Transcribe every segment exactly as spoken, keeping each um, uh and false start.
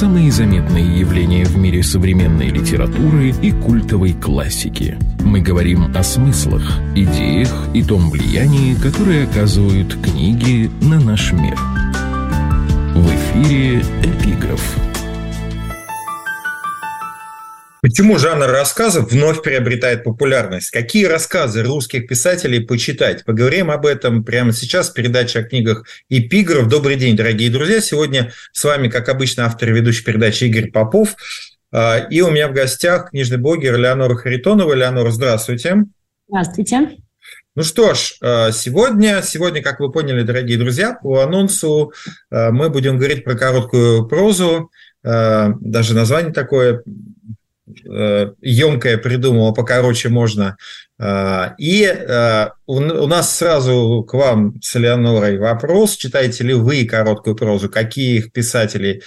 самые заметные явления в мире современной литературы и культовой классики. Мы говорим о смыслах, идеях и том влиянии, которое оказывают книги на наш мир. В эфире «Эпиграф». Почему жанр рассказов вновь приобретает популярность? Какие рассказы русских писателей почитать? Поговорим об этом прямо сейчас. Передача о книгах «Эпиграф». Добрый день, дорогие друзья. Сегодня с вами, как обычно, автор и ведущий передачи Игорь Попов. И у меня в гостях книжный блогер Элеонора Харитонова. Элеонора, здравствуйте. Здравствуйте. Ну что ж, сегодня, сегодня, как вы поняли, дорогие друзья, по анонсу мы будем говорить про короткую прозу. Даже название такое емкое придумала, покороче можно. И у нас сразу к вам с Элеонорой вопрос. Читаете ли вы короткую прозу? Каких писателей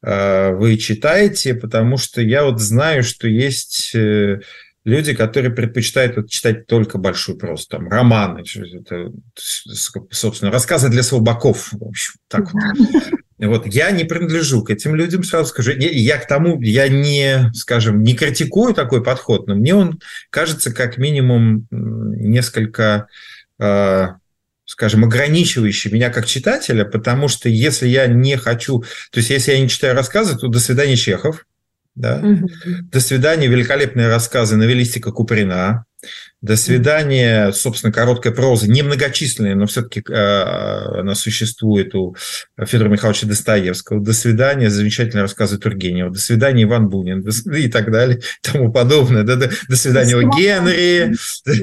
вы читаете? Потому что я вот знаю, что есть люди, которые предпочитают вот читать только большую прозу, там, романы, это, собственно, рассказы для слабаков, в общем, так вот. Вот, я не принадлежу к этим людям, сразу скажу. Я к тому, я не, скажем, не критикую такой подход, но мне он кажется как минимум несколько, э, скажем, ограничивающий меня как читателя, потому что если я не хочу, то есть если я не читаю рассказы, то до свидания Чехов, да? Mm-hmm. До свидания великолепные рассказы новеллистика Куприна. До свидания, собственно, короткая проза, немногочисленная, но все-таки э, она существует у Федора Михайловича Достоевского. До свидания, замечательные рассказы Тургенева. До свидания, Иван Бунин, до, и так далее, и тому подобное. До, до, до свидания, Генри,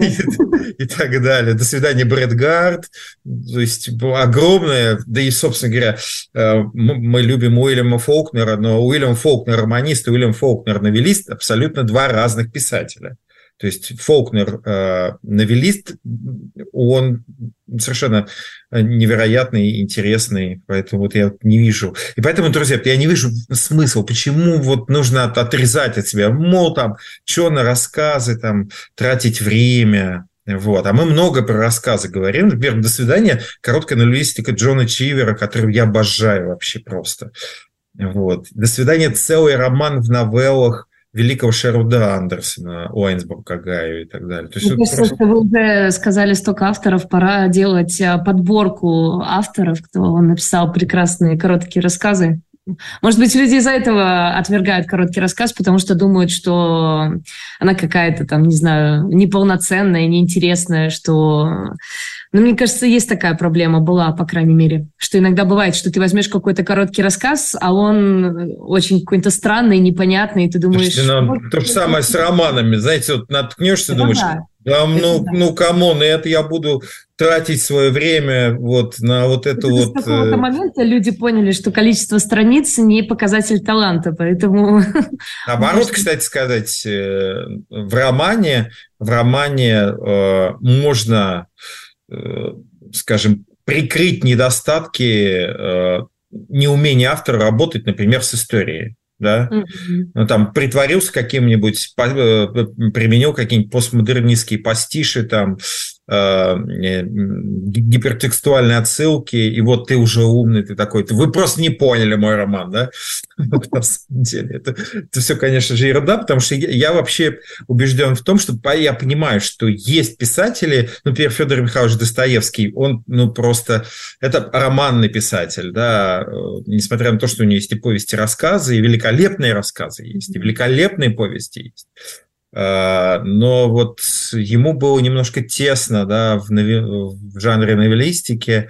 и, и так далее. До свидания, Брэд Гарт. То есть огромное, да и, собственно говоря, э, мы, мы любим Уильяма Фолкнера, но Уильям Фолкнер романист и Уильям Фолкнер новеллист абсолютно два разных писателя. То есть Фолкнер э, новеллист, он совершенно невероятный, интересный, поэтому вот я не вижу. И поэтому, друзья, я не вижу смысла, почему вот нужно отрезать от себя, мол, там, что на рассказы, там, тратить время. Вот. А мы много про рассказы говорим. Например, «До свидания» короткая новеллистика Джона Чивера, которую я обожаю вообще просто. Вот. «До свидания» целый роман в новеллах великого Шервуда Андерсона, Уайнсбург, Агаю и так далее. То есть Мне кажется, просто... что вы уже сказали столько авторов, пора делать подборку авторов, кто написал прекрасные короткие рассказы. Может быть, люди из-за этого отвергают короткий рассказ, потому что думают, что она какая-то там, не знаю, неполноценная, неинтересная, что... Но мне кажется, есть такая проблема, была, по крайней мере, что иногда бывает, что ты возьмешь какой-то короткий рассказ, а он очень какой-то странный, непонятный, и ты думаешь... Слушайте, ну, то же самое с романами, знаете, вот наткнешься, да, думаешь, да, да ну, да. ну, камон, это я буду тратить свое время вот на вот это, это вот... С какого-то момента люди поняли, что количество страниц не показатель таланта, поэтому... Наоборот, кстати сказать, в романе, в романе э, можно... скажем, прикрыть недостатки э, неумения автора работать, например, с историей. Да? Mm-hmm. Ну, там, притворился каким-нибудь, применил какие-нибудь постмодернистские пастиши, там, э, гипертекстуальные отсылки, и вот ты уже умный, ты такой, вы просто не поняли мой роман, да? На самом деле, это, это все, конечно же, ерунда, потому что я, я вообще убежден в том, что я понимаю, что есть писатели, например, Федор Михайлович Достоевский, он, ну, просто, это романный писатель, да, несмотря на то, что у него есть и повести, и рассказы, и великолепные рассказы есть, и великолепные повести есть. Но вот ему было немножко тесно, да, в, нови... в жанре новеллистики.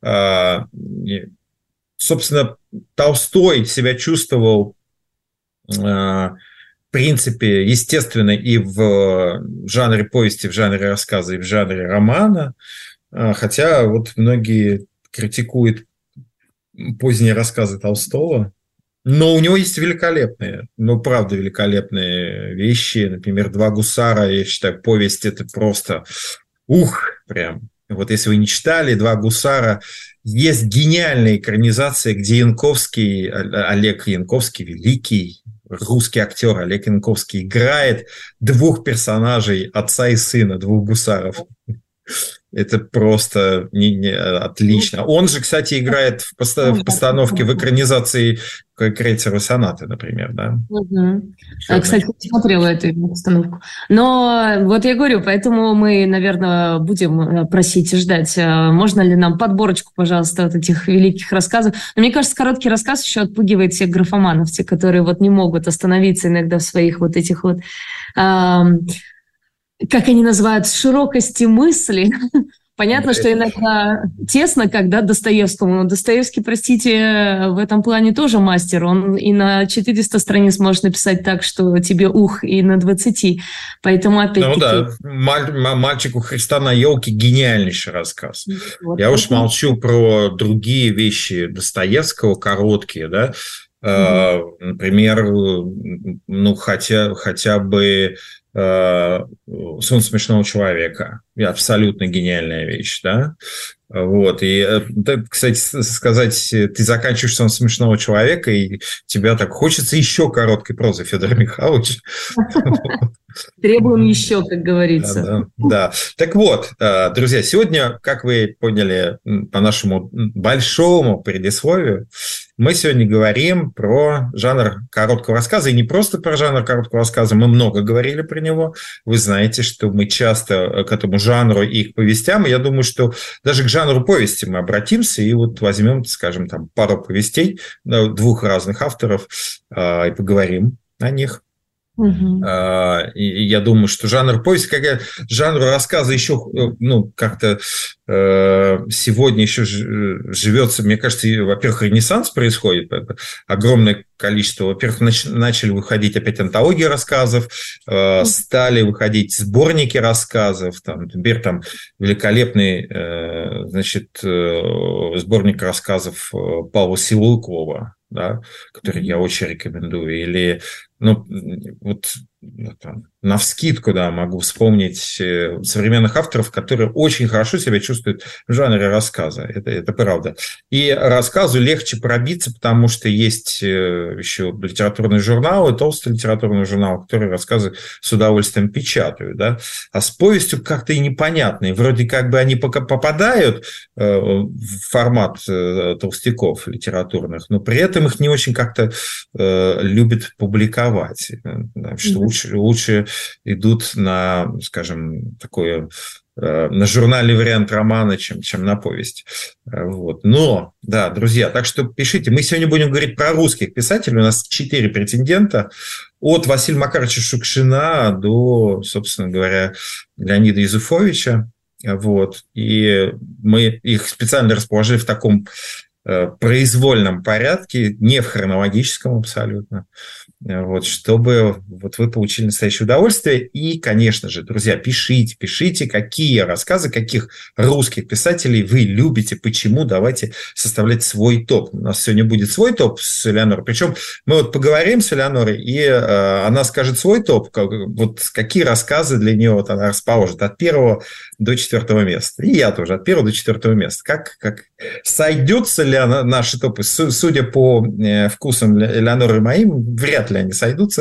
Собственно, Толстой себя чувствовал, в принципе, естественно, и в жанре повести, в жанре рассказа, и в жанре романа, хотя вот многие критикуют поздние рассказы Толстого. Но у него есть великолепные, ну, правда, великолепные вещи. Например, «Два гусара», я считаю, повесть – это просто ух, прям. Вот если вы не читали «Два гусара», есть гениальная экранизация, где Янковский, Олег Янковский, великий русский актер Олег Янковский, играет двух персонажей, отца и сына, двух гусаров. Это просто не, не, отлично. Он же, кстати, играет в, поста- в постановке, в экранизации Крейцера сонаты, например, да? Угу. А, кстати, смотрела эту постановку. Но вот я говорю, поэтому мы, наверное, будем просить и ждать, можно ли нам подборочку, пожалуйста, вот этих великих рассказов. Но мне кажется, короткий рассказ еще отпугивает всех графоманов, те, которые вот не могут остановиться иногда в своих вот этих вот, эм, как они называют, широкости мысли. Понятно, что иногда тесно, когда Достоевскому. Но Достоевский, простите, в этом плане тоже мастер. Он и на четыреста страниц может написать так, что тебе ух, и на двадцати. Поэтому опять-таки... Ну да, «Мальчик у Христа на елке» – гениальнейший рассказ. Вот. Я уж молчу про другие вещи Достоевского, короткие, да. Угу. Например, ну, хотя, хотя бы «Сон смешного человека». Абсолютно гениальная вещь, да? Вот. И, кстати, сказать, ты заканчиваешь «Сон смешного человека», и тебя так хочется еще короткой прозы, Федор Михайлович. Требуем еще, как говорится. Да, да, да. Так вот, друзья, сегодня, как вы поняли по нашему большому предисловию, мы сегодня говорим про жанр короткого рассказа. И не просто про жанр короткого рассказа, мы много говорили про него. Вы знаете, что мы часто к этому жанру и к повестям, и я думаю, что даже к жанру повести мы обратимся и вот возьмем, скажем, там пару повестей двух разных авторов и поговорим о них. Угу. И я думаю, что жанр повести, как жанр рассказа еще, ну, как-то сегодня еще живется, мне кажется, во-первых, ренессанс происходит, огромное количество, во-первых, начали выходить опять антологии рассказов, стали выходить сборники рассказов, там, например, там великолепный, значит, сборник рассказов Павла Силуйкова, да, который я очень рекомендую, или, ну, вот там, навскидку, да, могу вспомнить современных авторов, которые очень хорошо себя чувствуют в жанре рассказа, это, это правда. И рассказу легче пробиться, потому что есть еще литературные журналы, толстые литературные журналы, которые рассказы с удовольствием печатают, да, а с повестью как-то и непонятно, и вроде как бы они пока попадают в формат толстяков литературных, но при этом их не очень как-то любят публиковать, да, что лучше, лучше идут на, скажем, такое, на журнале вариант романа, чем, чем на повесть. Вот. Но, да, друзья, так что пишите. Мы сегодня будем говорить про русских писателей. У нас четыре претендента. От Василия Макаровича Шукшина до, собственно говоря, Леонида Юзефовича. Вот. И мы их специально расположили в таком произвольном порядке, не в хронологическом абсолютно, вот, чтобы вот вы получили настоящее удовольствие. И, конечно же, друзья, пишите, пишите, какие рассказы, каких русских писателей вы любите, почему, давайте составлять свой топ. У нас сегодня будет свой топ с Элеонорой, причем мы вот поговорим с Элеонорой, и э, она скажет свой топ, как, вот какие рассказы для нее вот она расположит от первого до четвертого места. И я тоже от первого до четвертого места. Как, как сойдется ли она, наши топы? Судя по э, вкусам Элеоноры и моим, вряд ли они сойдутся.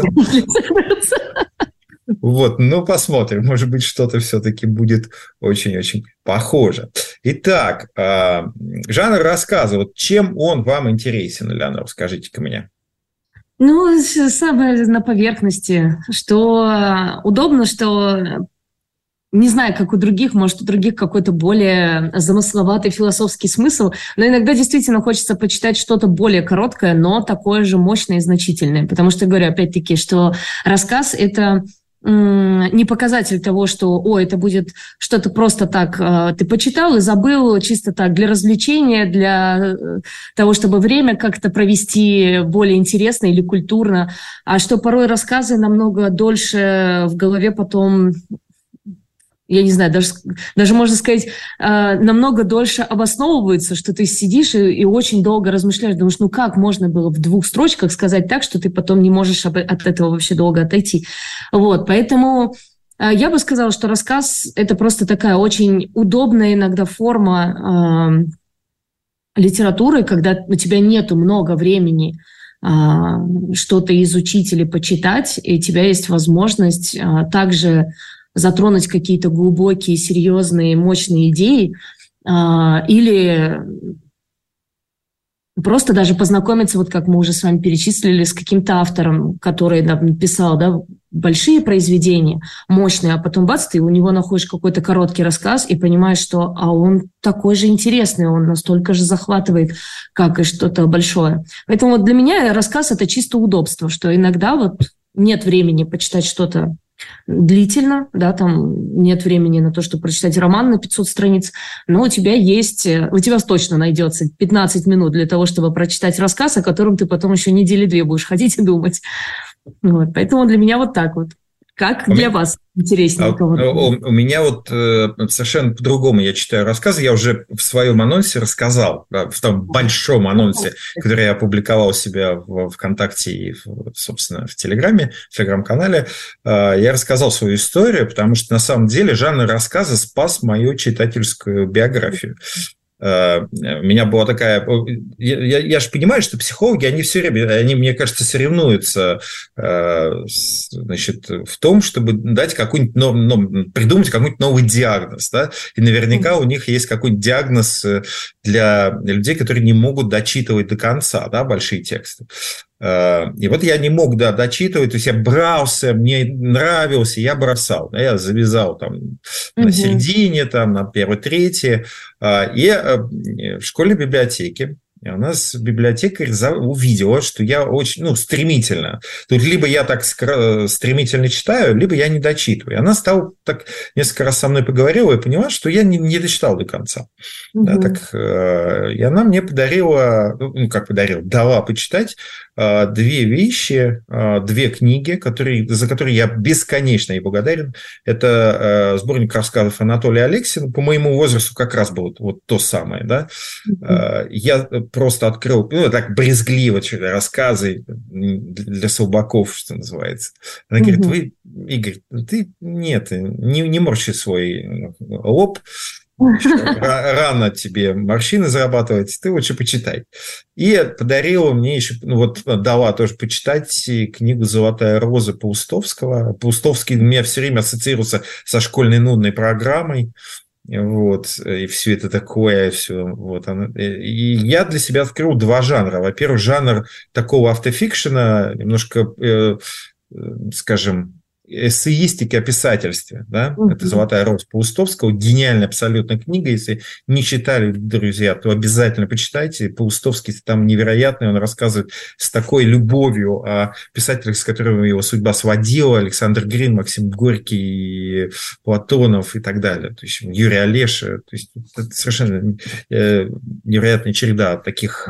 Вот, ну, посмотрим. Может быть, что-то все-таки будет очень-очень похоже. Итак, э, жанр рассказа. Вот чем он вам интересен, Элеонора? Скажите-ка мне. Ну, самое на поверхности. Что удобно, что... Не знаю, как у других, может, у других какой-то более замысловатый философский смысл, но иногда действительно хочется почитать что-то более короткое, но такое же мощное и значительное. Потому что, говорю, опять-таки, что рассказ – это не показатель того, что, о, это будет что-то просто так, ты почитал и забыл, чисто так, для развлечения, для того, чтобы время как-то провести более интересно или культурно, а что порой рассказы намного дольше в голове потом... Я не знаю, даже, даже можно сказать, э, намного дольше обосновывается, что ты сидишь и, и очень долго размышляешь, думаешь, ну как можно было в двух строчках сказать так, что ты потом не можешь об, от этого вообще долго отойти. Вот, поэтому э, я бы сказала, что рассказ – это просто такая очень удобная иногда форма э, литературы, когда у тебя нету много времени э, что-то изучить или почитать, и у тебя есть возможность э, также затронуть какие-то глубокие, серьезные, мощные идеи, или просто даже познакомиться, вот как мы уже с вами перечислили, с каким-то автором, который написал, да, большие произведения, мощные, а потом бац, ты у него находишь какой-то короткий рассказ и понимаешь, что а он такой же интересный, он настолько же захватывает, как и что-то большое. Поэтому вот для меня рассказ – это чисто удобство, что иногда вот нет времени почитать что-то длительно, да, там нет времени на то, чтобы прочитать роман на пятьсот страниц, но у тебя есть, у тебя точно найдется пятнадцать минут для того, чтобы прочитать рассказ, о котором ты потом еще недели две будешь ходить и думать. Вот, поэтому для меня вот так вот. Как для вас интереснее? У, у меня вот э, совершенно по-другому я читаю рассказы. Я уже в своем анонсе рассказал, да, в том большом анонсе, который я опубликовал у себя в ВКонтакте и, собственно, в Телеграме, в Телеграм-канале. Э, я рассказал свою историю, потому что на самом деле жанр рассказа спас мою читательскую биографию. У меня была такая... Я, я же понимаю, что психологи, они все время, они, мне кажется, соревнуются, значит, в том, чтобы дать какой-нибудь, нов, нов, придумать какой-нибудь новый диагноз, да? И наверняка у них есть какой-нибудь диагноз для людей, которые не могут дочитывать до конца, да, большие тексты. И вот я не мог, да, дочитывать, то есть я брался, мне нравился, я бросал, да, я завязал там угу. на середине, там, на первой трети. И в школьной библиотеке у нас библиотекарь увидела, что я очень, ну, стремительно. Тут либо я так стремительно читаю, либо я не дочитываю. И она стала так несколько раз со мной поговорила и поняла, что я не, не дочитал до конца. Угу. Да, так, и она мне подарила, ну, как подарила, дала почитать две вещи, две книги, которые, за которые я бесконечно ей благодарен. Это сборник рассказов Анатолия Алексина. По моему возрасту как раз было вот то самое. Да? Mm-hmm. Я просто открыл, ну, так брезгливо рассказы для слабаков, что называется. Она mm-hmm. говорит, вы, Игорь, ты нет, не, не морщи свой лоб. Рано тебе морщины зарабатывать, ты лучше почитай. И подарила мне еще, ну вот дала тоже почитать книгу «Золотая роза» Паустовского. Паустовский у меня все время ассоциируется со школьной нудной программой. Вот, и все это такое, все, вот оно. И я для себя открыл два жанра. Во-первых, жанр такого автофикшена, немножко, э, скажем, эссеистики о писательстве, да, uh-huh. это «Золотая роза» Паустовского, гениальная абсолютно книга, если не читали, друзья, то обязательно почитайте, Паустовский там невероятный, он рассказывает с такой любовью о писателях, с которыми его судьба сводила, Александр Грин, Максим Горький, Платонов и так далее, то есть Юрий Олеша, то есть это совершенно невероятная череда таких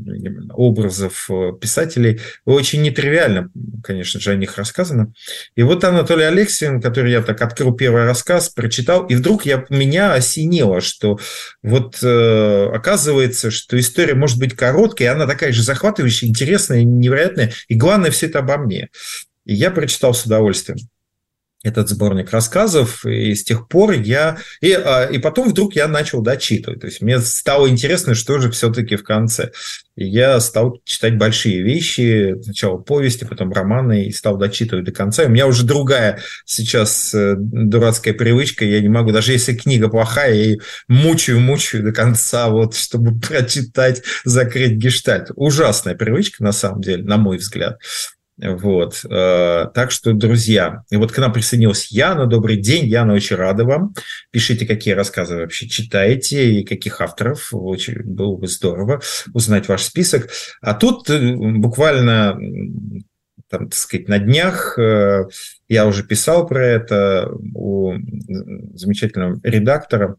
образов писателей, очень нетривиально, конечно же, о них рассказано, и вот Анатолий Алексин, который я так открыл первый рассказ, прочитал, и вдруг я, меня осенило, что вот э, оказывается, что история может быть короткой, и она такая же захватывающая, интересная, невероятная, и главное, все это обо мне. И я прочитал с удовольствием этот сборник рассказов, и с тех пор я... И, и потом вдруг я начал дочитывать. То есть мне стало интересно, что же все-таки в конце. И я стал читать большие вещи, сначала повести, потом романы, и стал дочитывать до конца. И у меня уже другая сейчас дурацкая привычка. Я не могу, даже если книга плохая, я ее мучаю-мучаю до конца, вот, чтобы прочитать, закрыть гештальт. Ужасная привычка, на самом деле, на мой взгляд. Вот, так что, друзья, и вот к нам присоединилась Яна. Добрый день, Яна, очень рада вам. Пишите, какие рассказы вы вообще читаете и каких авторов. Очень было бы здорово узнать ваш список. А тут буквально, там, так сказать, на днях я уже писал про это у замечательного редактора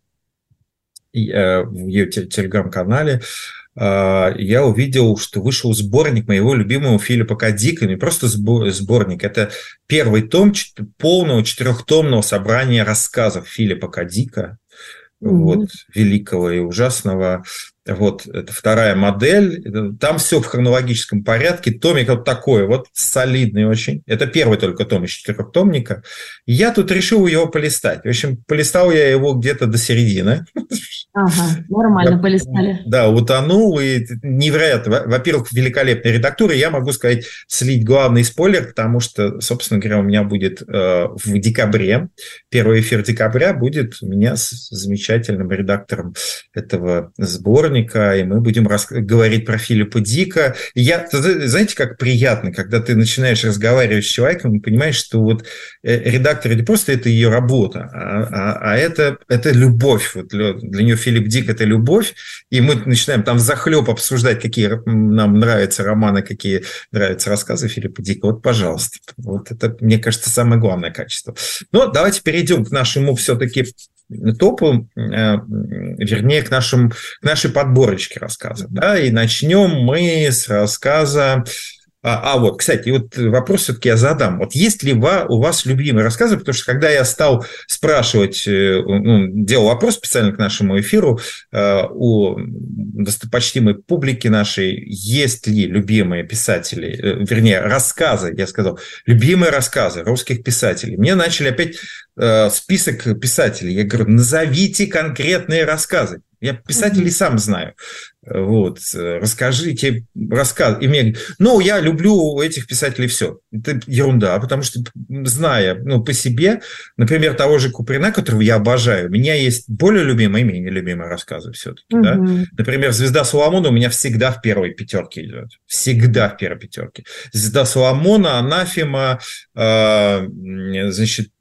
в ее телеграм-канале. Я увидел, что вышел сборник моего любимого Филиппа К. Дика, не просто сборник, это первый том полного четырехтомного собрания рассказов Филиппа К. Дика, mm-hmm. вот, великого и ужасного. Вот, это вторая модель. Там все в хронологическом порядке. Томик вот такой вот, солидный очень. Это первый только том из четырехтомника. И я тут решил его полистать. В общем, полистал я его где-то до середины. Ага, нормально да, полистали. Да, утонул. И невероятно. Во-первых, великолепная редактура. Я могу сказать, слить главный спойлер, потому что, собственно говоря, у меня будет э, в декабре, первый эфир декабря будет у меня с замечательным редактором этого сборника, и мы будем рас... говорить про Филиппа Дика. И я, знаете, как приятно, когда ты начинаешь разговаривать с человеком и понимаешь, что вот редактор не просто это ее работа, а, а, а это, это любовь. Вот для, для нее Филипп Дик – это любовь, и мы начинаем там взахлеб обсуждать, какие нам нравятся романы, какие нравятся рассказы Филиппа Дика. Вот, пожалуйста. Вот это, мне кажется, самое главное качество. Но давайте перейдем к нашему все-таки топу, вернее, к, нашим, к нашей подборочке рассказов. Да? И начнем мы с рассказа... А, а вот, кстати, вот вопрос все-таки я задам. Вот есть ли у вас любимые рассказы? Потому что когда я стал спрашивать, ну, делал вопрос специально к нашему эфиру у достопочтимой публики нашей, есть ли любимые писатели, вернее, рассказы, я сказал, любимые рассказы русских писателей. Мне начали опять список писателей. Я говорю, назовите конкретные рассказы. Я писателей mm-hmm. сам знаю. Вот, расскажите, рассказ. И мне, ну, я люблю у этих писателей все. Это ерунда, потому что, зная, ну, по себе, например, того же Куприна, которого я обожаю, у меня есть более любимые и менее любимые рассказы все-таки. Mm-hmm. Да? Например, «Звезда Соломона» у меня всегда в первой пятерке идет. Всегда в первой пятерке. «Звезда Соломона», «Анафема», э, значит,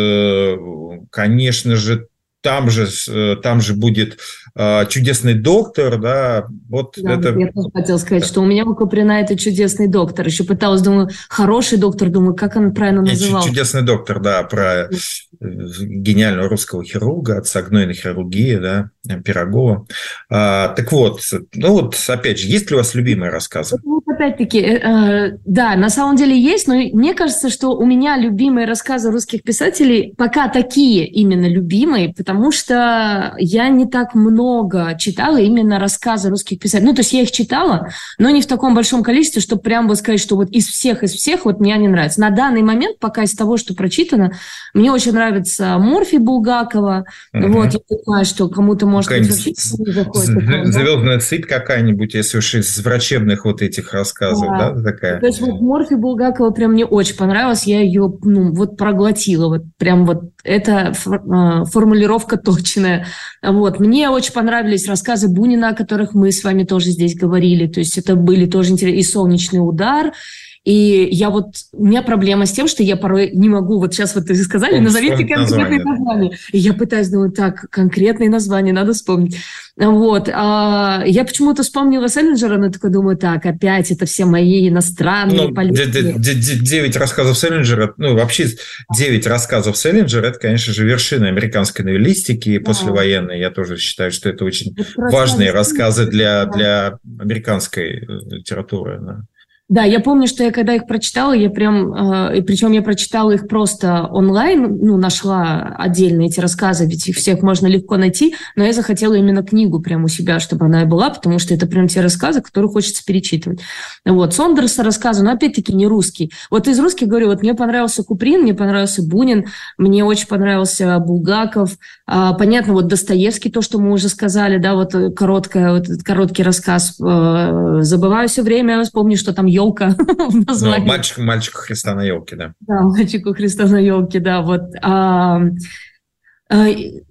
э, конечно же, Там же, там же будет э, «Чудесный доктор», да, вот да, это... Я тоже хотела сказать, да. что у меня у Куприна это «Чудесный доктор». Еще пыталась, думаю, «Хороший доктор», думаю, как он правильно называл. «Чудесный доктор», да, про гениального русского хирурга, отца гнойной хирургии, да, Пирогова. А, так вот, ну вот, опять же, есть ли у вас любимые рассказы? Вот опять-таки, э, да, на самом деле есть, но мне кажется, что у меня любимые рассказы русских писателей пока такие именно любимые, потому что я не так много читала именно рассказы русских писателей. Ну, то есть я их читала, но не в таком большом количестве, чтобы прям вот сказать, что вот из всех, из всех вот мне они нравятся. На данный момент, пока из того, что прочитано, мне очень нравится Морфий Булгакова. Uh-huh. Вот, я понимаю, что кому-то может быть вообще не заходит. «Звездная цепь» какая-нибудь, если уж из врачебных вот этих рассказов, да, да такая? То есть вот Морфий Булгакова прям мне очень понравилась, я ее, ну, вот проглотила, вот прям вот это формулировка точная. Вот. Мне очень понравились рассказы Бунина, о которых мы с вами тоже здесь говорили. То есть это были тоже интересные. И «Солнечный удар». И я вот... У меня проблема с тем, что я порой не могу... Вот сейчас вот вы сказали, Помни, назовите конкретные названия. И я пытаюсь думать, так, конкретные названия надо вспомнить. Вот. А я почему-то вспомнила Селлинджера, но такой думаю, так, опять это все мои иностранные ну, политики. Девять рассказов Селлинджера, ну, вообще девять рассказов Селлинджера, это, конечно же, вершина американской новеллистики да. послевоенной. Я тоже считаю, что это очень это важные рассказы для, для американской литературы. Да. Да, я помню, что я когда их прочитала, я прям, э, причем я прочитала их просто онлайн, ну, нашла отдельно эти рассказы, ведь их всех можно легко найти, но я захотела именно книгу прямо у себя, чтобы она и была, потому что это прям те рассказы, которые хочется перечитывать. Вот, Сондерса рассказы, но опять-таки не русский. Вот из русских, говорю, вот мне понравился Куприн, мне понравился Бунин, мне очень понравился Булгаков, а, понятно, вот Достоевский, то, что мы уже сказали, да, вот короткая, вот короткий рассказ, э, забываю все время, вспомню, что там елка в названии. Ну, мальчик, мальчик у Христа на елке, да. Да, мальчик у Христа на елке, да, вот. А, а,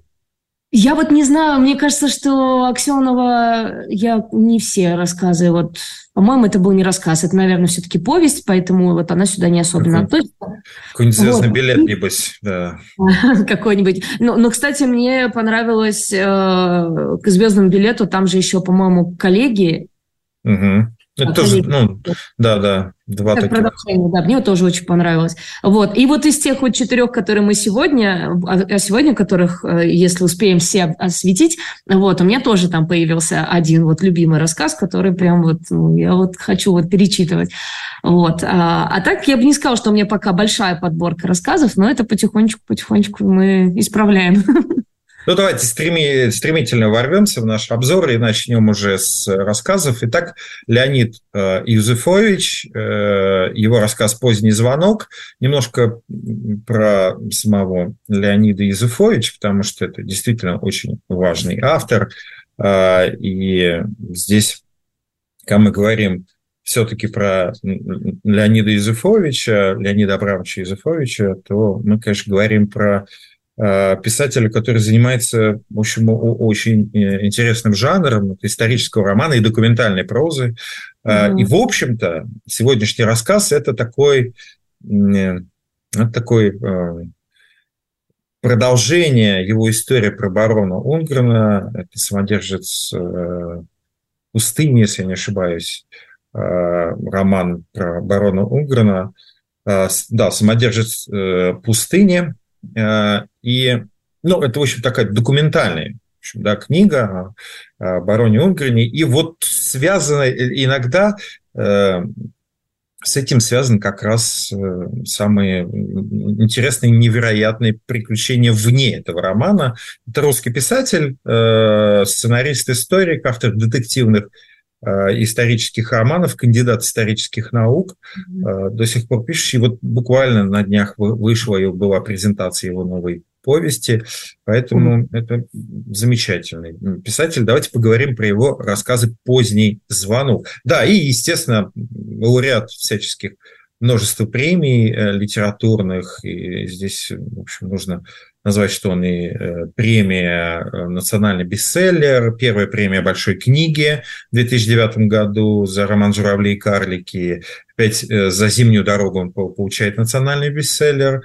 я вот не знаю, мне кажется, что Аксенова, я не все рассказы, вот, по-моему, это был не рассказ, это, наверное, все-таки повесть, поэтому вот она сюда не особенно относится. Какой-нибудь «Звездный вот. билет», небось, да. Какой-нибудь. Но, но, кстати, мне понравилось э, к «Звездному билету», там же еще, по-моему, «Коллеги». Угу. Это тоже, ну, да, да, два как таких. Продолжение, да, мне тоже очень понравилось. Вот. И вот из тех вот четырех, которые мы сегодня, а сегодня которых, если успеем все осветить, вот, у меня тоже там появился один вот любимый рассказ, который прям вот, ну, я вот хочу вот перечитывать. Вот. А, а так я бы не сказала, что у меня пока большая подборка рассказов, но это потихонечку-потихонечку мы исправляем. Ну, давайте стреми, стремительно ворвемся в наш обзор и начнем уже с рассказов. Итак, Леонид э, Юзефович, э, его рассказ «Поздний звонок». Немножко про самого Леонида Юзефовича, потому что это действительно очень важный автор. Э, и здесь, когда мы говорим все-таки про Леонида Юзефовича, Леонида Абрамовича Юзефовича, то мы, конечно, говорим про писателя, который занимается, в общем, очень интересным жанром исторического романа и документальной прозы. Mm-hmm. И, в общем-то, сегодняшний рассказ – это такой, это такой продолжение его истории про барона Унгрена. Это «Самодержец пустыни», если я не ошибаюсь, роман про барона Унгрена. Да, «Самодержец пустыни». И, ну, это, в общем, такая документальная, в общем, да, книга о бароне Унгрене. И вот связано иногда э, с этим связаны как раз э, самые интересные, невероятные приключения вне этого романа. Это русский писатель, э, сценарист, историк, автор детективных исторических романов, кандидат исторических наук, mm-hmm. до сих пор пишущий. Вот буквально на днях вышла, была презентация его новой повести, поэтому mm-hmm. это замечательный писатель. Давайте поговорим про его рассказы «Поздний звонок». Да, и, естественно, лауреат всяческих множества премий литературных, и здесь, в общем, нужно назвать, что он и премия «Национальный бестселлер», первая премия «Большой книги» в две тысячи девятом году за роман «Журавли и карлики», опять за «Зимнюю дорогу» он получает «Национальный бестселлер»,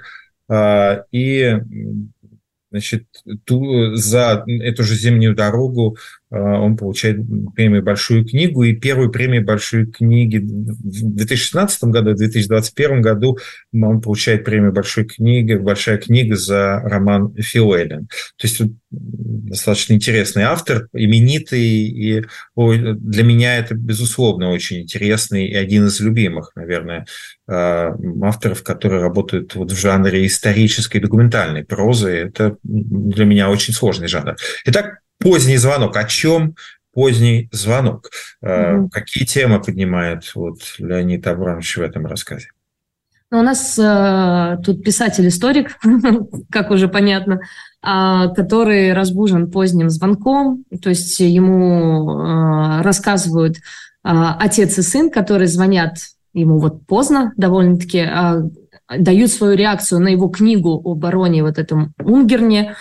и, значит, ту, за эту же «Зимнюю дорогу» он получает премию «Большую книгу», и первую премию «Большой книги» в две тысячи шестнадцатом году, в две тысячи двадцать первом году он получает премию «Большой книги», «Большая книга» за роман «Филелин». То есть достаточно интересный автор, именитый, и для меня это, безусловно, очень интересный и один из любимых, наверное, авторов, которые работают вот в жанре исторической документальной прозы. Это для меня очень сложный жанр. Итак, «Поздний звонок». О чем «Поздний звонок»? Mm-hmm. Какие темы поднимает вот Леонид Абрамович в этом рассказе? Ну, у нас э, тут писатель-историк, как уже понятно, э, который разбужен поздним звонком. То есть ему э, рассказывают э, отец и сын, которые звонят ему вот поздно довольно-таки, э, дают свою реакцию на его книгу о бароне вот этом Унгерне,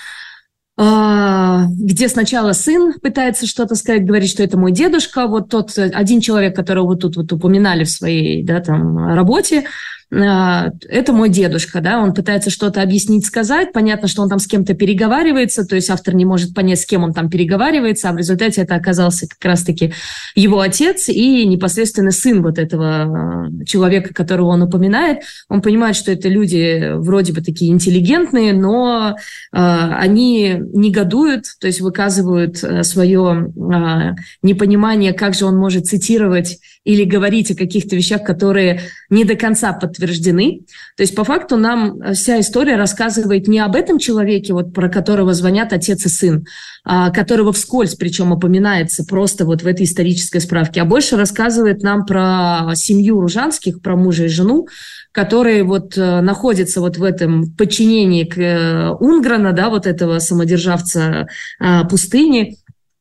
где сначала сын пытается что-то сказать, говорит, что это мой дедушка, вот тот один человек, которого вы тут вот упоминали в своей, да, там, работе, это мой дедушка, да, он пытается что-то объяснить, сказать, понятно, что он там с кем-то переговаривается, то есть автор не может понять, с кем он там переговаривается, а в результате это оказался как раз-таки его отец и непосредственно сын вот этого человека, которого он упоминает. Он понимает, что это люди вроде бы такие интеллигентные, но э, они негодуют, то есть выказывают свое э, непонимание, как же он может цитировать или говорить о каких-то вещах, которые не до конца подтверждены. То есть по факту нам вся история рассказывает не об этом человеке, вот про которого звонят отец и сын, а, которого вскользь причем упоминается просто вот в этой исторической справке, а больше рассказывает нам про семью Ружанских, про мужа и жену, которые вот находятся вот в этом подчинении к Унгрена, да, вот этого самодержавца а, пустыни,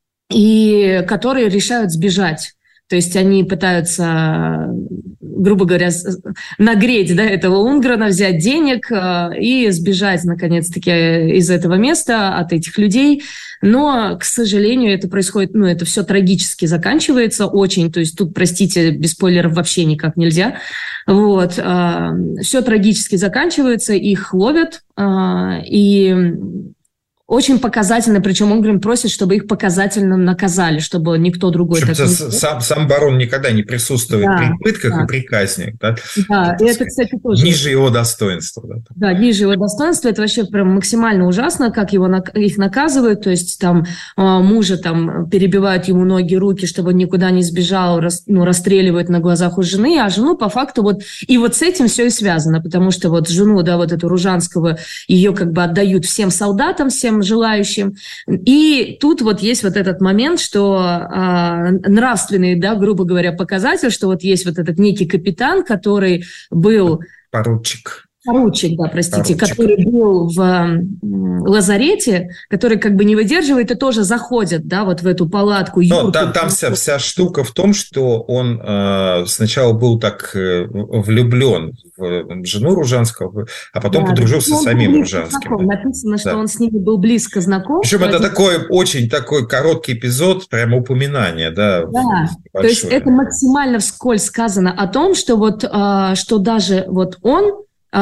и которые решают сбежать. То есть они пытаются, грубо говоря, нагреть, да, этого Унгрена, взять денег э, и сбежать, наконец-таки, из этого места, от этих людей. Но, к сожалению, это происходит, ну, это все трагически заканчивается очень. То есть тут, простите, без спойлеров вообще никак нельзя. Вот. Э, все трагически заканчивается, их ловят, э, и... Очень показательно, причем Унгрен просит, чтобы их показательно наказали, чтобы никто другой... Так не сам, сам барон никогда не присутствует да, при пытках да. и при казнях. Да, да и это, кстати, тоже... Ниже его достоинства. Да. да, ниже его достоинства. Это вообще прям максимально ужасно, как его, их наказывают. То есть там мужа там перебивают ему ноги, руки, чтобы он никуда не сбежал, рас, ну, расстреливают на глазах у жены, а жену по факту вот... И вот с этим все и связано, потому что вот жену, да, вот эту Ружанского, ее как бы отдают всем солдатам, всем всем желающим. И тут вот есть вот этот момент, что э, нравственный, да, грубо говоря, показатель, что вот есть вот этот некий капитан, который был... Поручик. Поручик, да, простите, Поручик. который был в э, лазарете, который как бы не выдерживает и тоже заходит, да, вот в эту палатку. Но там, там вся, вся штука в том, что он э, сначала был так э, влюблен в жену Ружанского, а потом да, подружился с самим Ружанским. Знаком. Написано, что да. он с ними был близко знаком. Причем это один... такой очень такой короткий эпизод, прямо упоминание, да. Да, то есть это максимально вскользь сказано о том, что вот, э, что даже вот он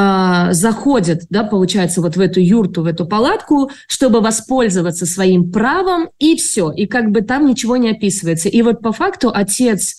заходит, да, получается, вот в эту юрту, в эту палатку, чтобы воспользоваться своим правом, и все. И как бы там ничего не описывается. И вот по факту отец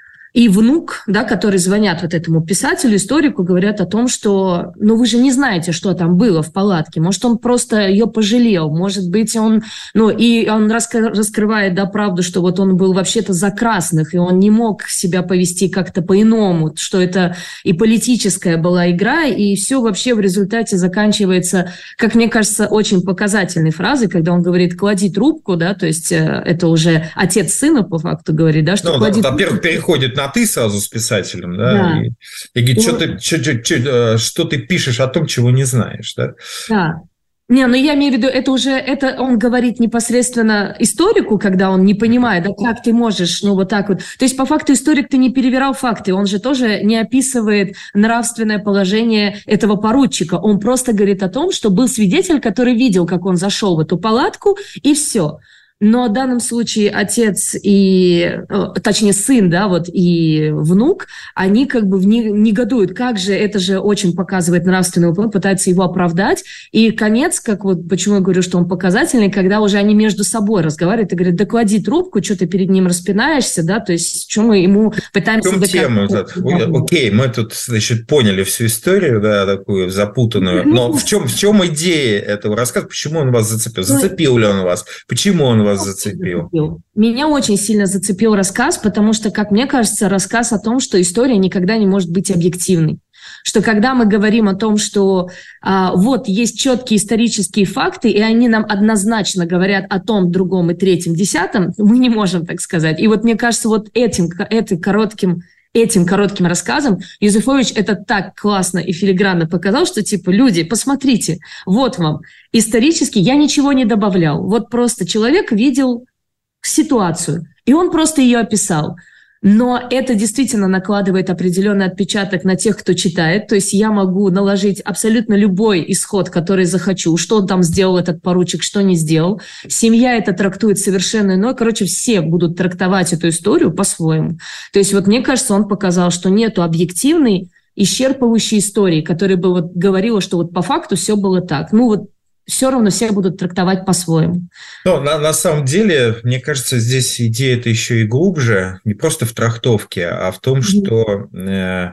и внук, да, которые звонят вот этому писателю, историку, говорят о том, что, ну, вы же не знаете, что там было в палатке. Может, он просто ее пожалел. Может быть, он, ну, и он раска- раскрывает, да, правду, что вот он был вообще-то за красных, и он не мог себя повести как-то по-иному, что это и политическая была игра, и все вообще в результате заканчивается, как мне кажется, очень показательной фразой, когда он говорит «клади трубку», да, то есть это уже отец сына по факту говорит, да, что ну, клади да, во-первых, трубку. переходит на «ты» сразу с писателем, да, да. И, и говорит, что, ну, ты, что, что, что, что ты пишешь о том, чего не знаешь, да? Да. Не, ну я имею в виду, это уже, это он говорит непосредственно историку, когда он не понимает, да как ты можешь, ну вот так вот. То есть по факту историк-то не перевирал факты, он же тоже не описывает нравственное положение этого поручика, он просто говорит о том, что был свидетель, который видел, как он зашел в эту палатку, и все. Но в данном случае отец и, точнее, сын, да, вот, и внук, они как бы негодуют. Как же, это же очень показывает нравственный уклон, пытаются его оправдать. И конец, как вот, почему я говорю, что он показательный, когда уже они между собой разговаривают и говорят, да клади трубку, что ты перед ним распинаешься, да, то есть, что мы ему пытаемся доказать. Тему, окей, мы тут, значит, поняли всю историю, да, такую запутанную, но в чем, в чем идея этого рассказа, почему он вас зацепил? Зацепил ли он вас? Почему он вас зацепил? Меня очень сильно зацепил рассказ, потому что, как мне кажется, рассказ о том, что история никогда не может быть объективной. Что когда мы говорим о том, что а, вот есть четкие исторические факты, и они нам однозначно говорят о том, другом и третьем, десятом, мы не можем так сказать. И вот мне кажется, вот этим, этим коротким Этим коротким рассказом Юзефович это так классно и филигранно показал, что типа, люди, посмотрите, вот вам, исторически я ничего не добавлял. Вот просто человек видел ситуацию, и он просто ее описал. Но это действительно накладывает определенный отпечаток на тех, кто читает. То есть я могу наложить абсолютно любой исход, который захочу. Что он там сделал, этот поручик, что не сделал. Семья это трактует совершенно иное. Короче, все будут трактовать эту историю по-своему. То есть вот мне кажется, он показал, что нету объективной, исчерпывающей истории, которая бы вот говорила, что вот по факту все было так. Ну вот все равно все будут трактовать по-своему. Ну, на, на самом деле, мне кажется, здесь идея это еще и глубже, не просто в трактовке, а в том, mm-hmm. что э,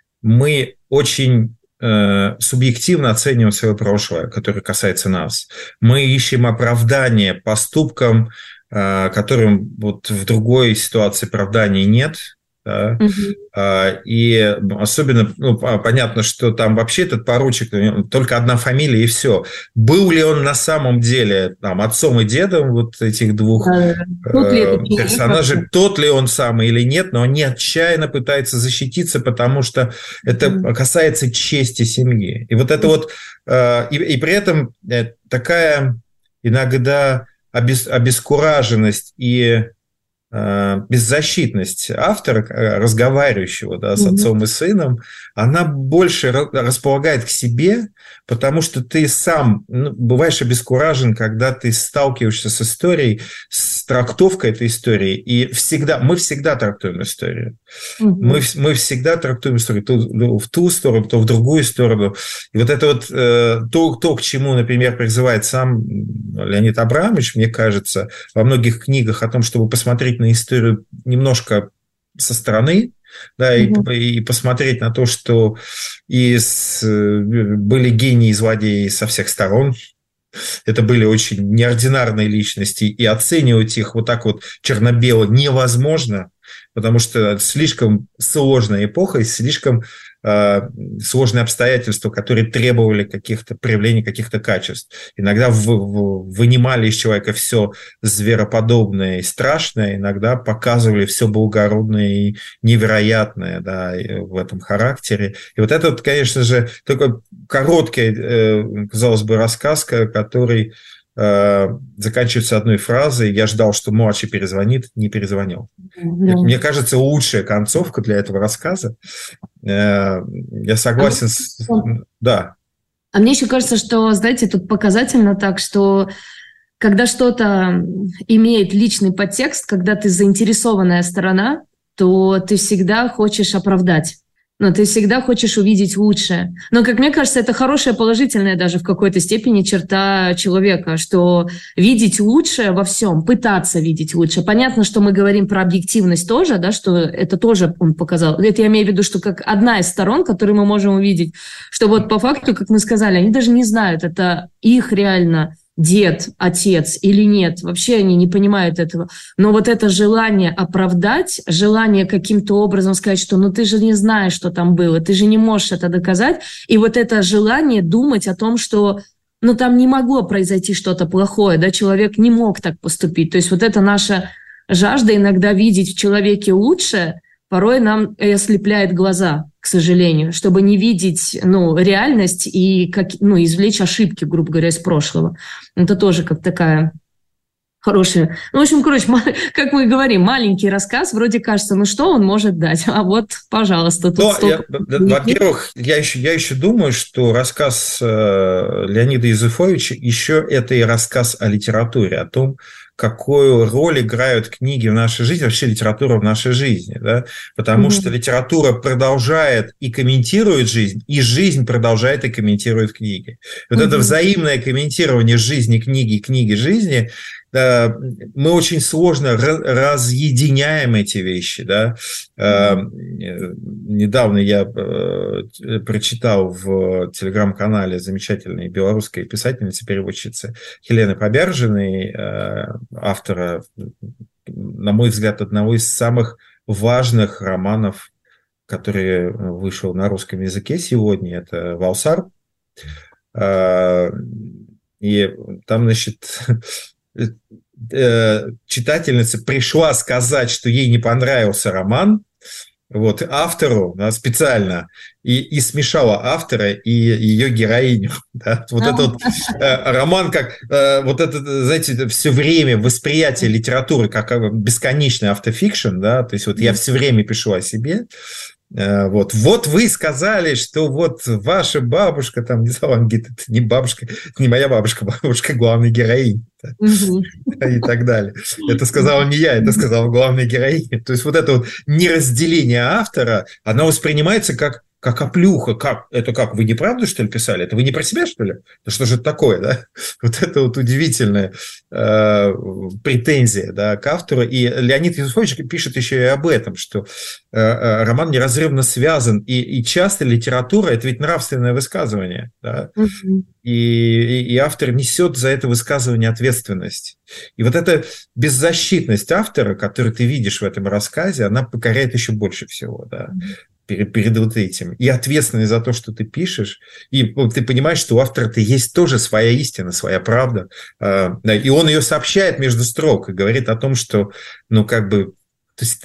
мы очень э, субъективно оцениваем свое прошлое, которое касается нас. Мы ищем оправдание поступкам, э, которым вот в другой ситуации оправдания нет. Да? Uh-huh. И особенно, ну, понятно, что там вообще этот поручик, только одна фамилия и все. Был ли он на самом деле там, отцом и дедом вот этих двух uh-huh. э, персонажей, тот ли он самый или нет, но они отчаянно пытаются защититься, потому что это uh-huh. касается чести семьи. И вот это uh-huh. вот, э, и, и при этом такая иногда обес, обескураженность и беззащитность автора, разговаривающего, да, с отцом и сыном, она больше располагает к себе, потому что ты сам, ну, бываешь обескуражен, когда ты сталкиваешься с историей, с трактовкой этой истории, и всегда, мы всегда трактуем историю. Угу. Мы, мы всегда трактуем историю то в ту сторону, то в другую сторону. И вот это вот э, то, то, к чему, например, призывает сам Леонид Абрамович, мне кажется, во многих книгах о том, чтобы посмотреть на историю немножко со стороны, да, mm-hmm. и, и посмотреть на то, что и с, были гении и злодеи со всех сторон. Это были очень неординарные личности, и оценивать их вот так вот черно-бело невозможно. потому что слишком сложная эпоха и слишком э, сложные обстоятельства, которые требовали каких-то проявлений каких-то качеств. Иногда в, в, вынимали из человека все звероподобное и страшное, иногда показывали все благородное и невероятное, да, в этом характере. И вот это, вот, конечно же, такой короткий, э, казалось бы, рассказ, который заканчивается одной фразой: «Я ждал, что младший перезвонит, не перезвонил». Да. Мне кажется, лучшая концовка для этого рассказа. Я согласен а с... Да. А мне еще кажется, что, знаете, тут показательно так, что когда что-то имеет личный подтекст, когда ты заинтересованная сторона, то ты всегда хочешь оправдать. Но ты всегда хочешь увидеть лучшее. Но, как мне кажется, это хорошая, положительная даже в какой-то степени черта человека, что видеть лучшее во всем, пытаться видеть лучшее. Понятно, что мы говорим про объективность тоже, да, что это тоже он показал. Это я имею в виду, что как одна из сторон, которую мы можем увидеть, что вот по факту, как мы сказали, они даже не знают, это их реально дед, отец или нет. Вообще они не понимают этого. Но вот это желание оправдать, желание каким-то образом сказать, что ну ты же не знаешь, что там было, ты же не можешь это доказать. И вот это желание думать о том, что ну там не могло произойти что-то плохое, да, человек не мог так поступить. То есть вот это наша жажда иногда видеть в человеке лучшее, порой нам ослепляет глаза, к сожалению, чтобы не видеть ну, реальность и как, ну, извлечь ошибки, грубо говоря, из прошлого. Это тоже как такая хорошая... Ну, в общем, короче, как мы говорим, маленький рассказ, вроде кажется, ну что он может дать? А вот, пожалуйста. Тут столько... я, во-первых, я еще, я еще думаю, что рассказ Леонида Юзефовича еще это и рассказ о литературе, о том, какую роль играют книги в нашей жизни, вообще литература в нашей жизни, да? Потому mm-hmm. что литература продолжает и комментирует жизнь, и жизнь продолжает и комментирует книги. Вот mm-hmm. это взаимное комментирование жизни, книги, книги, жизни, да, мы очень сложно разъединяем эти вещи, да. Mm-hmm. Недавно я прочитал в телеграм-канале замечательной белорусской писательницы-переводчицы Елены Побяржиной, автора, на мой взгляд, одного из самых важных романов, который вышел на русском языке сегодня, это «Валсар». И там, значит, читательница пришла сказать, что ей не понравился роман, вот, автору, да, специально, и, и смешала автора и ее героиню. Да? Вот этот вот, э, роман, как э, вот это, знаете, все время восприятие литературы как бесконечный автофикшн, да, то есть вот я все время пишу о себе. Э, вот. вот вы сказали, что вот ваша бабушка, там, не знаю, это не бабушка, это не моя бабушка, бабушка главной героини. Угу. И так далее. Это сказала не я, это сказала главная героиня. То есть вот это вот неразделение автора, оно воспринимается как, как оплюха. Как? Это как? Вы неправду, что ли, писали? Это вы не про себя, что ли? Да что же это такое, да? Вот это вот удивительная э, претензия, да, к автору. И Леонид Юзефович пишет еще и об этом, что э, э, роман неразрывно связан. И, и часто литература – это ведь нравственное высказывание, да? Угу. И, и, и автор несет за это высказывание ответственность. И вот эта беззащитность автора, которую ты видишь в этом рассказе, она покоряет еще больше всего, да, перед, перед вот этим. И ответственность за то, что ты пишешь. И вот, ты понимаешь, что у автора-то есть тоже своя истина, своя правда. И он ее сообщает между строк и говорит о том, что, ну, как бы... То есть,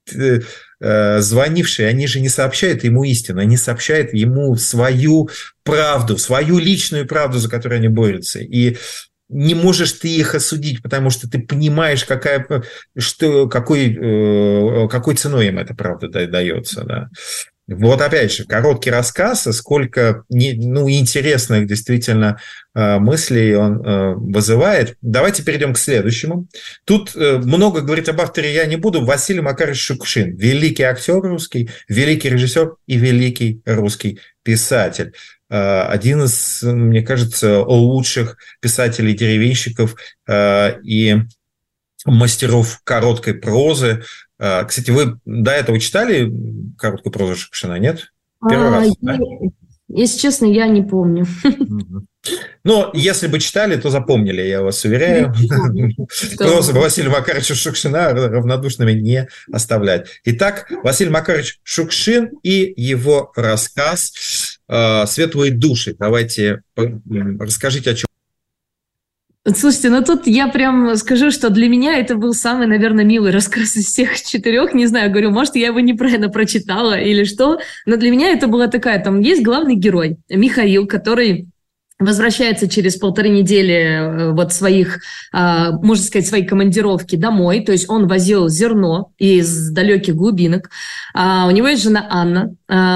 звонившие, они же не сообщают ему истину, они сообщают ему свою правду, свою личную правду, за которую они борются. И не можешь ты их осудить, потому что ты понимаешь, какая, что, какой, какой ценой им эта правда дается. Да. Вот опять же, короткий рассказ, сколько ну, интересных действительно мыслей он вызывает. Давайте перейдем к следующему. Тут много говорить об авторе я не буду. Василий Макарович Шукшин. Великий актер русский, великий режиссер и великий русский писатель. Один из, мне кажется, лучших писателей-деревенщиков и мастеров короткой прозы. Кстати, вы до этого читали короткую прозу Шукшина, нет? Первый а, раз, я, да? Если честно, я не помню. Но если бы читали, то запомнили, я вас уверяю. Прозу Василия Макаровича Шукшина равнодушными не оставлять. Итак, Василий Макарович Шукшин и его рассказ «Светлые души». Давайте расскажите, о чем. Слушайте, ну тут я прям скажу, что для меня это был самый, наверное, милый рассказ из всех четырех. Не знаю, говорю, может, я его неправильно прочитала или что, но для меня это была такая, там есть главный герой Михаил, который возвращается через полторы недели вот своих, можно сказать, своей командировки домой, то есть он возил зерно из далеких глубинок, у него есть жена Анна,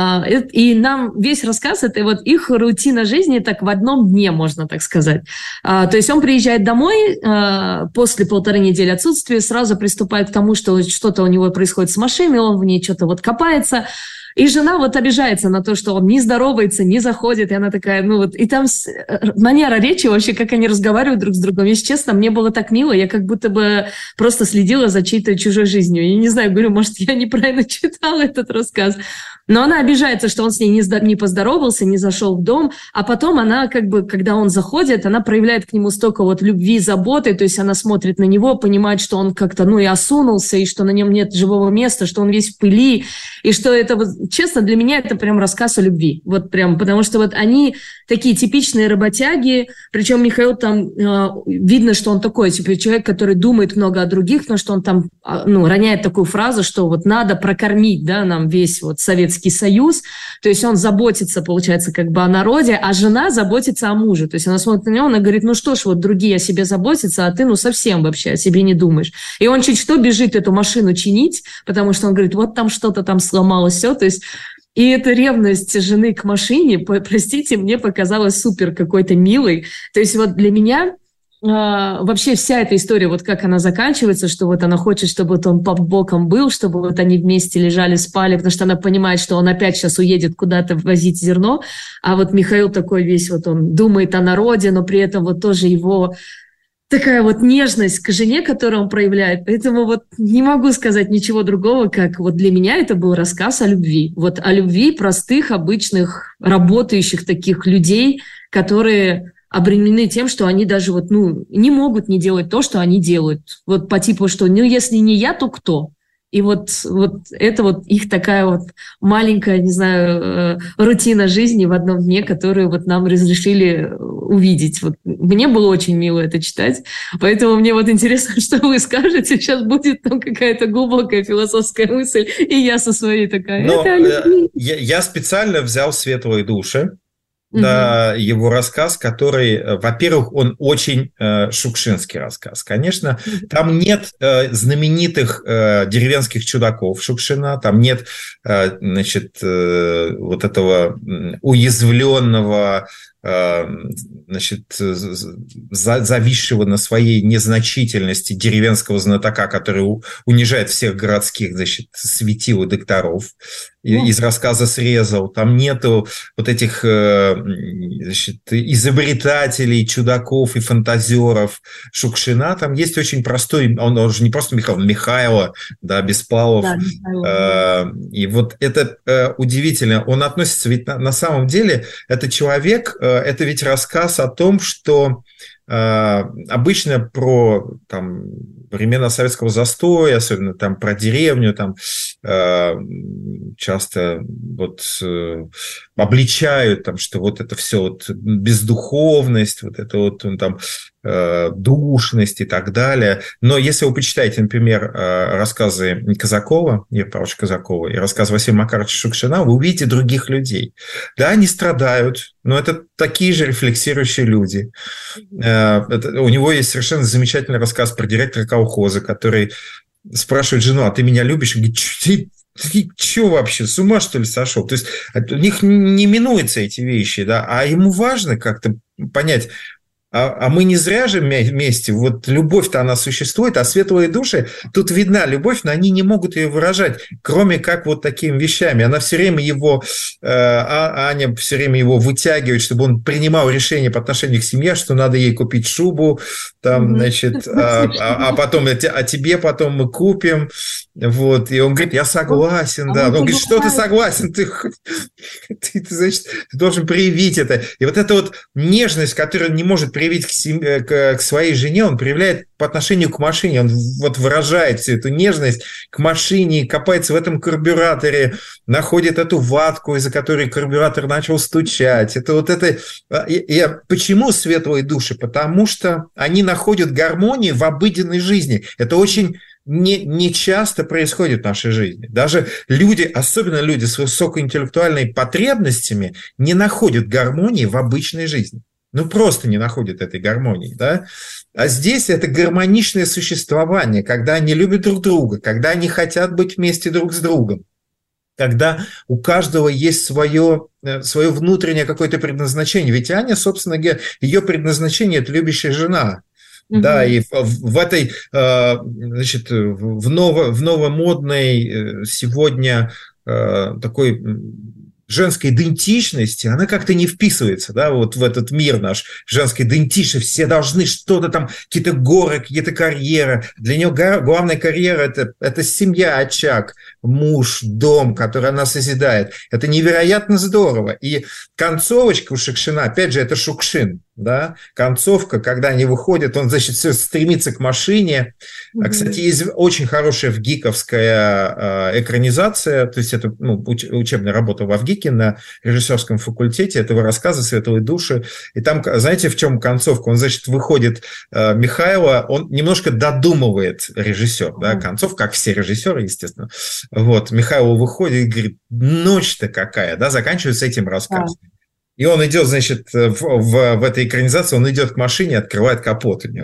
и нам весь рассказ, это вот их рутина жизни так в одном дне, можно так сказать. То есть он приезжает домой после полторы недели отсутствия, сразу приступает к тому, что что-то у него происходит с машиной, он в ней что-то вот копается. И жена вот обижается на то, что он не здоровается, не заходит, и она такая, ну вот, и там манера речи вообще, как они разговаривают друг с другом, если честно, мне было так мило, я как будто бы просто следила за чьей-то чужой жизнью. Я не знаю, говорю, может, я неправильно читала этот рассказ, но она обижается, что он с ней не, не поздоровался, не зашел в дом, а потом она, как бы, когда он заходит, она проявляет к нему столько вот любви, заботы, то есть она смотрит на него, понимает, что он как-то, ну, и осунулся, и что на нем нет живого места, что он весь в пыли, и что это вот, честно, для меня это прям рассказ о любви, вот прям, потому что вот они такие типичные работяги, причем Михаил там, э, видно, что он такой, типа, человек, который думает много о других, но что он там, ну, роняет такую фразу, что вот надо прокормить, да, нам весь вот Советский Союз, то есть он заботится, получается, как бы о народе, а жена заботится о муже, то есть она смотрит на него, она говорит, ну что ж, вот другие о себе заботятся, а ты, ну, совсем вообще о себе не думаешь. И он чуть что бежит эту машину чинить, потому что он говорит, вот там что-то там сломалось, все, то есть и эта ревность жены к машине, простите, мне показалась супер какой-то милой, то есть вот для меня вообще вся эта история, вот как она заканчивается, что вот она хочет, чтобы вот он под боком был, чтобы вот они вместе лежали, спали, потому что она понимает, что он опять сейчас уедет куда-то возить зерно, а вот Михаил такой весь вот он думает о народе, но при этом вот тоже его такая вот нежность к жене, которую он проявляет. Поэтому вот не могу сказать ничего другого, как вот для меня это был рассказ о любви. Вот о любви простых, обычных, работающих таких людей, которые обременены тем, что они даже вот, ну, не могут не делать то, что они делают. Вот по типу, что, ну, если не я, то кто? И вот, вот это вот их такая вот маленькая, не знаю, рутина жизни в одном дне, которую вот нам разрешили увидеть. Вот мне было очень мило это читать, поэтому мне вот интересно, что вы скажете. Сейчас будет там какая-то глубокая философская мысль, и я со своей такая. Но, я, я специально взял «Светлые души», да, угу. Его рассказ, который, во-первых, он очень э, шукшинский рассказ. Конечно, там нет э, знаменитых э, деревенских чудаков Шукшина, там нет, э, значит, э, вот этого уязвленного, э, значит, зависшего на своей незначительности деревенского знатока, который унижает всех городских, значит, светил и докторов. Из рассказа срезал. Там нету вот этих, значит, изобретателей, чудаков и фантазеров Шукшина. Там есть очень простой, он уже не просто Михаил, Михайло, да, Беспалов. Да, Михайло. И вот это удивительно. Он относится, ведь на, на самом деле, это человек, это ведь рассказ о том, что обычно про там, времена советского застоя, особенно там про деревню, там часто вот обличают, там, что вот это все вот бездуховность, вот это вот там душность и так далее. Но если вы почитаете, например, рассказы Казакова, Егора Павловича Казакова и рассказ Василия Макаровича Шукшина, вы увидите других людей. Да, они страдают, но это такие же рефлексирующие люди. Это, у него есть совершенно замечательный рассказ про директора колхоза, который спрашивает жену, а ты меня любишь? И говорит, ты, ты что вообще, с ума что ли сошел? То есть у них не минуются эти вещи, да, а ему важно как-то понять, А, а мы не зря же вместе. Вот любовь-то она существует, а светлые души, тут видна любовь, но они не могут ее выражать, кроме как вот такими вещами. Она все время его, э, а, Аня все время его вытягивает, чтобы он принимал решение по отношению к семье, что надо ей купить шубу, там, значит, а, а, а потом, а тебе потом мы купим. Вот, и он говорит, я согласен, да. Он говорит, что ты согласен? Ты, ты, ты, значит, ты должен проявить это. И вот эта вот нежность, которую он не может проявить к, семье, к, к своей жене, он проявляет по отношению к машине. Он вот выражает всю эту нежность к машине, копается в этом карбюраторе, находит эту ватку, из-за которой карбюратор начал стучать. Это вот это... И, и почему светлые души? Потому что они находят гармонию в обыденной жизни. Это очень... Не, не часто происходит в нашей жизни. Даже люди, особенно люди с высокоинтеллектуальными потребностями, не находят гармонии в обычной жизни. Ну, просто не находят этой гармонии, да? А здесь это гармоничное существование, когда они любят друг друга, когда они хотят быть вместе друг с другом, когда у каждого есть свое, свое внутреннее какое-то предназначение. Ведь Аня, собственно говоря, ее предназначение – это любящая жена. Mm-hmm. Да, и в, в этой, значит, в, ново, в новомодной сегодня такой женской идентичности, она как-то не вписывается, да, вот в этот мир наш женской идентичности. Все должны что-то там, какие-то горы, какие-то карьеры. Для нее главная карьера это, – это семья, очаг, муж, дом, который она созидает. Это невероятно здорово. И концовочка у Шукшина, опять же, это Шукшин. Да, концовка, когда они выходят, он, значит, все стремится к машине. Mm-hmm. Кстати, есть очень хорошая вгиковская э, экранизация, то есть это ну, уч, учебная работа во ВГИКе на режиссерском факультете этого рассказа «Светлые души». И там, знаете, в чем концовка? Он, значит, выходит, э, Михайло, он немножко додумывает режиссер, mm-hmm. да, концовка, как все режиссеры, естественно. Вот, Михайло выходит и говорит, ночь-то какая, да, заканчивается этим рассказом. Yeah. И он идет, значит, в, в, в этой экранизации, он идет к машине, открывает капот у него.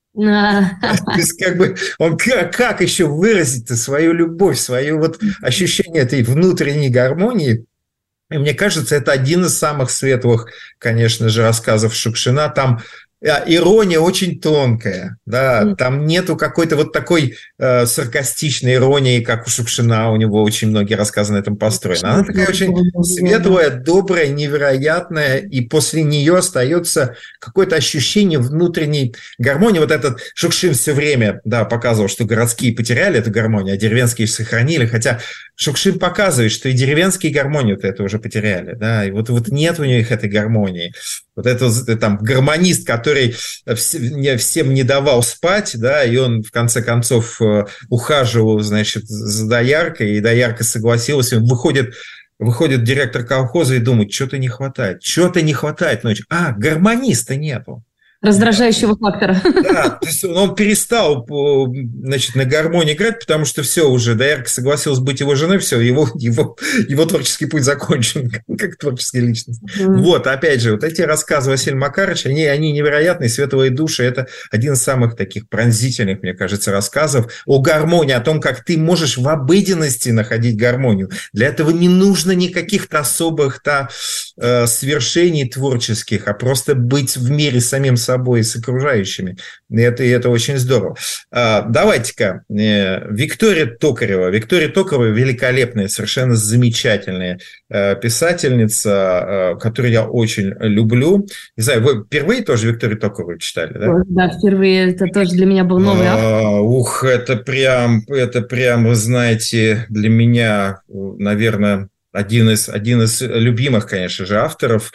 То есть, как бы, он как, как еще выразить свою любовь, свое вот ощущение этой внутренней гармонии. И мне кажется, это один из самых светлых, конечно же, рассказов Шукшина. Там ирония очень тонкая, да, там нету какой-то вот такой э, саркастичной иронии, как у Шукшина, у него очень многие рассказы на этом построены. Она такая очень светлая, добрая, невероятная, и после нее остается какое-то ощущение внутренней гармонии. Вот этот Шукшин все время, да, показывал, что городские потеряли эту гармонию, а деревенские сохранили, хотя Шукшин показывает, что и деревенские гармонию-то это уже потеряли, да, и вот, вот нет у них этой гармонии. Вот это там гармонист, который всем не давал спать, да, и он в конце концов ухаживал, значит, за дояркой, и доярка согласилась, и он выходит, выходит директор колхоза и думает, что-то не хватает, что-то не хватает ночью. А, гармониста нету. Раздражающего фактора. Да, то есть он перестал, значит, на гармонии играть, потому что все уже, доярка согласилась быть его женой, все, его, его, его творческий путь закончен, как творческая личность. Mm-hmm. Вот, опять же, вот эти рассказы Василия Макарыча, они, они невероятные, «Светлые души» – это один из самых таких пронзительных, мне кажется, рассказов о гармонии, о том, как ты можешь в обыденности находить гармонию. Для этого не нужно никаких-то особых-то э, свершений творческих, а просто быть в мире самим собой и с окружающими. И это, и это очень здорово. А, давайте-ка, э, Виктория Токарева. Виктория Токарева великолепная, совершенно замечательная э, писательница, э, которую я очень люблю. Не знаю, вы впервые тоже Викторию Токареву читали, да? Да, впервые. Это тоже для меня был новый автор. А, ух, это прям, это прям, вы знаете, для меня, наверное... Один из, один из любимых, конечно же, авторов.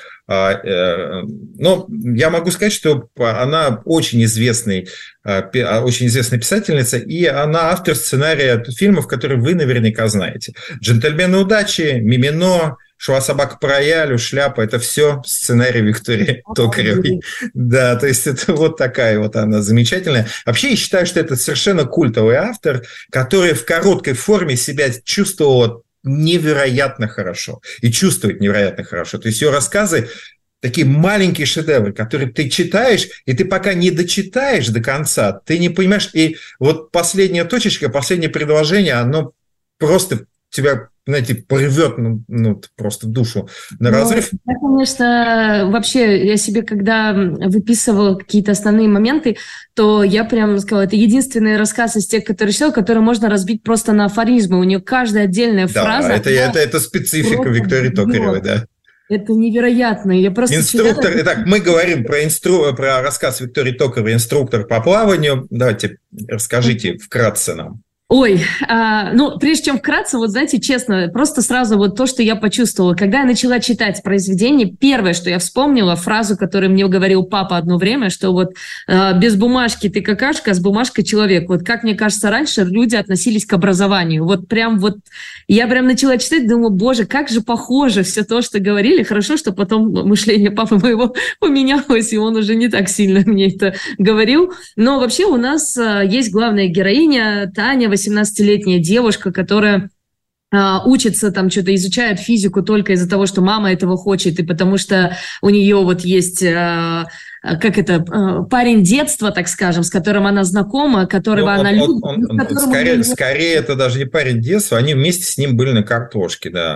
Но я могу сказать, что она очень известный, очень известная писательница, и она автор сценария фильмов, которые вы наверняка знаете. «Джентльмены удачи», «Мимино», «Шла собака по роялю», «Шляпа» – это все сценарий Виктории Токаревой. Да, то есть это вот такая вот она замечательная. Вообще я считаю, что это совершенно культовый автор, который в короткой форме себя чувствовал невероятно хорошо и чувствует невероятно хорошо. То есть ее рассказы такие маленькие шедевры, которые ты читаешь, и ты пока не дочитаешь до конца, ты не понимаешь. И вот последняя точечка, последнее предложение, оно просто тебя знаете, порвет, ну, ну просто душу на ну, разрыв. Я, конечно, вообще, я себе, когда выписывала какие-то основные моменты, то я прям сказала, это единственный рассказ из тех, которые читала, который можно разбить просто на афоризмы. У нее каждая отдельная да, фраза... это, это, это специфика Виктории Токаревой, да. Это невероятно. Я просто инструктор. читала... Итак, мы говорим про, инстру... про рассказ Виктории Токаревой «Инструктор по плаванию». Давайте расскажите вкратце нам. Ой, а, ну, прежде чем вкратце, вот знаете, честно, просто сразу вот то, что я почувствовала. Когда я начала читать произведение, первое, что я вспомнила, фразу, которую мне говорил папа одно время, что вот а, без бумажки ты какашка, а с бумажкой человек. Вот как мне кажется, раньше люди относились к образованию. Вот прям вот, я прям начала читать, думаю, боже, как же похоже все то, что говорили. Хорошо, что потом мышление папы моего поменялось, и он уже не так сильно мне это говорил. Но вообще у нас а, есть главная героиня Таня, восемнадцатилетняя девушка, которая а, учится, там что-то изучает физику только из-за того, что мама этого хочет, и потому что у нее вот есть, а, как это, а, парень детства, так скажем, с которым она знакома, которого он, она он, любит. Он, он, он, скорее, он... скорее, это даже не парень детства, они вместе с ним были на картошке, да.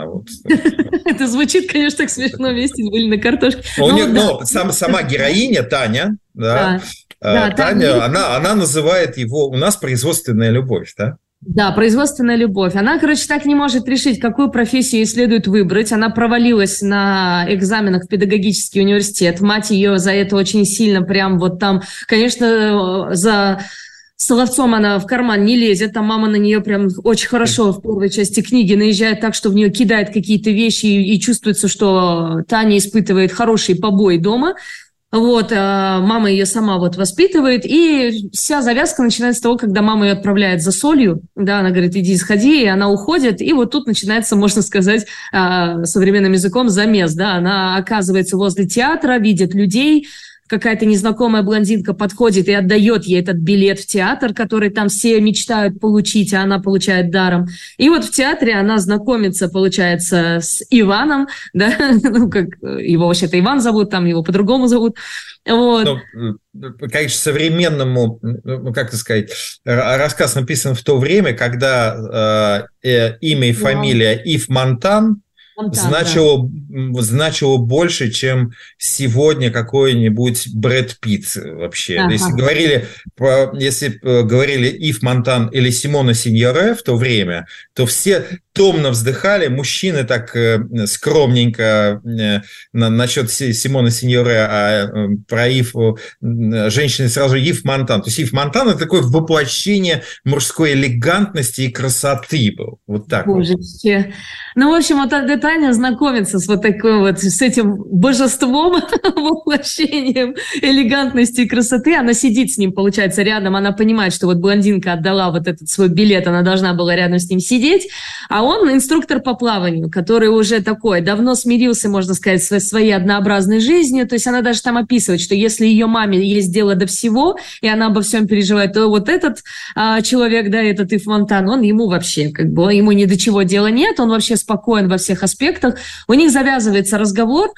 Это звучит, конечно, так смешно, вместе были на картошке. Но сама героиня, Таня, да, Да, Таня, Таня, она, она называет его, у нас производственная любовь, да? Да, производственная любовь. Она, короче, так не может решить, какую профессию ей следует выбрать. Она провалилась на экзаменах в педагогический университет. Мать ее за это очень сильно прям вот там, конечно, за... Словцом она в карман не лезет, там мама на нее прям очень хорошо в первой части книги наезжает так, что в нее кидает какие-то вещи, и, и чувствуется, что Таня испытывает хороший побой дома. Вот, а мама ее сама вот воспитывает, и вся завязка начинается с того, когда мама ее отправляет за солью, да, она говорит, иди сходи, и она уходит, и вот тут начинается, можно сказать, современным языком замес, да, она оказывается возле театра, видит людей, какая-то незнакомая блондинка подходит и отдает ей этот билет в театр, который там все мечтают получить, а она получает даром. И вот в театре она знакомится, получается, с Иваном, да, ну, как его вообще-то Иван зовут, там его по-другому зовут. Вот. Ну, конечно, современному, ну, как это сказать, рассказ написан в то время, когда э, имя и фамилия Ив Монтан Монтан, значило, да. значило больше, чем сегодня какой-нибудь Брэд Питт вообще. Ага. Если говорили, если говорили Ив Монтан или Симона Синьоре в то время, то все томно вздыхали, мужчины так скромненько насчет Симона Синьоре, а про Ив, женщины сразу Ив Монтан. То есть Ив Монтан – это такое воплощение мужской элегантности и красоты был. Вот так. Боже, вот. Ну, в общем, вот тогда Таня знакомится с вот такой вот, с этим божеством, воплощением элегантности и красоты. Она сидит с ним, получается, рядом. Она понимает, что вот блондинка отдала вот этот свой билет, она должна была рядом с ним сидеть. А он инструктор по плаванию, который уже такой, давно смирился, можно сказать, со своей однообразной жизнью. То есть она даже там описывает, что если ее маме есть дело до всего, и она обо всем переживает, то вот этот а, человек, да, этот Ив Монтан, он ему вообще, как бы, ему ни до чего дела нет, он вообще спокоен во всех аспектах. У них завязывается разговор,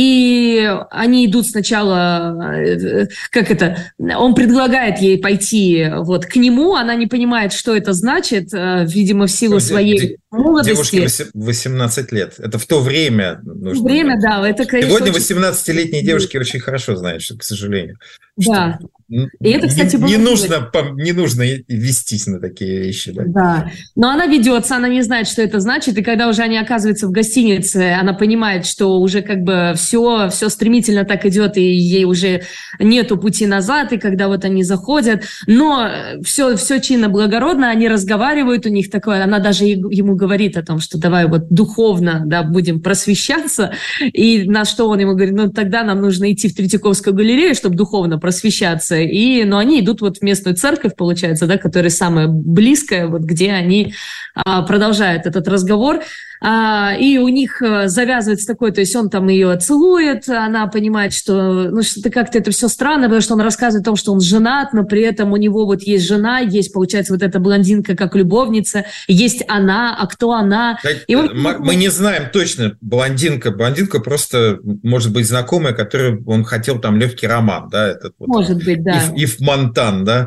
и они идут сначала, как это, он предлагает ей пойти вот к нему, она не понимает, что это значит, видимо, в силу своей молодости. Девушке восемнадцать лет. Это в то время нужно. Время, быть. Да. Это, конечно, сегодня восемнадцатилетние очень... девушки очень хорошо знают, что, к сожалению. Да. И это, кстати, не, не, нужно, не нужно вестись на такие вещи. Да? Да, но она ведется, она не знает, что это значит, и когда уже они оказываются в гостинице, она понимает, что уже как бы все, все стремительно так идет, и ей уже нету пути назад, и когда вот они заходят, но все, все чинно, благородно, они разговаривают, у них такое, она даже ему говорит о том, что давай вот духовно, да, будем просвещаться, и на что он ему говорит, ну тогда нам нужно идти в Третьяковскую галерею, чтобы духовно просвещаться. И, но они идут вот в местную церковь, получается, да, которая самая близкая, вот где они а, продолжают этот разговор. А, и у них завязывается такое, то есть он там ее целует, она понимает, что ну, что-то как-то это все странно, потому что он рассказывает о том, что он женат, но при этом у него вот есть жена, есть, получается, вот эта блондинка как любовница, есть она, а кто она? И вот, мы, мы не знаем точно, блондинка, блондинка просто, может быть, знакомая, которую он хотел там легкий роман, да? Этот вот, может быть, да. Ив, Ив Монтан, да?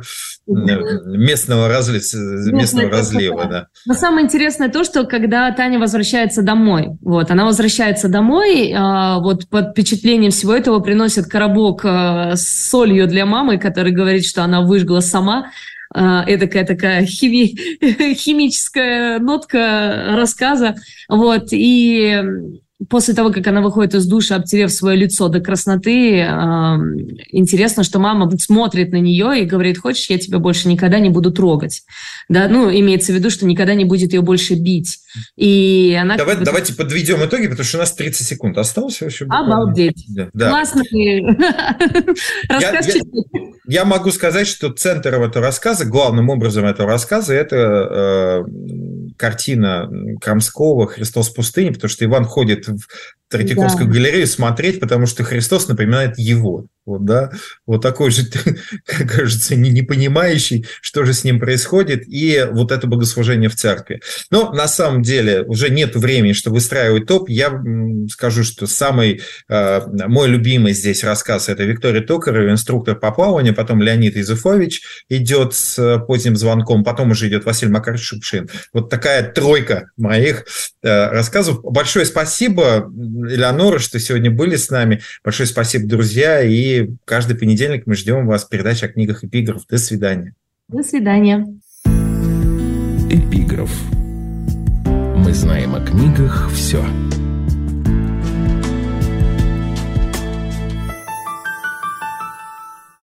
местного, разли... местного разлива. Да. Но самое интересное то, что когда Таня возвращается домой, вот, она возвращается домой, вот под впечатлением всего этого приносит коробок с солью для мамы, который говорит, что она выжгла сама. Эдакая такая хими... химическая нотка рассказа. Вот, и после того, как она выходит из душа, обтерев свое лицо до красноты, э, интересно, что мама смотрит на нее и говорит: хочешь, я тебя больше никогда не буду трогать. Да, ну, имеется в виду, что никогда не будет ее больше бить. И она... Давай, бы... Давайте подведем итоги, потому что у нас тридцать секунд осталось. Еще Обалдеть. Да. Классный рассказ. Я могу сказать, что центр этого рассказа, главным образом этого рассказа, это картина Крамского «Христос в пустыне», потому что Иван ходит в Третьяковскую да. галерею смотреть, потому что Христос напоминает его. Вот, да? Вот такой же, как кажется, не, не понимающий, что же с ним происходит, и вот это богослужение в церкви. Но на самом деле уже нет времени, чтобы выстраивать топ. Я скажу, что самый э, мой любимый здесь рассказ – это Виктория Токарева, инструктор по плаванию, потом Леонид Изуфович идет с поздним звонком, потом уже идет Василий Макарович Шукшин. Вот такая тройка моих э, рассказов. Большое спасибо, Элеонора, что сегодня были с нами. Большое спасибо, друзья, и каждый понедельник мы ждем вас в передаче о книгах «Эпиграф». До свидания. До свидания. Эпиграф. Мы знаем о книгах все.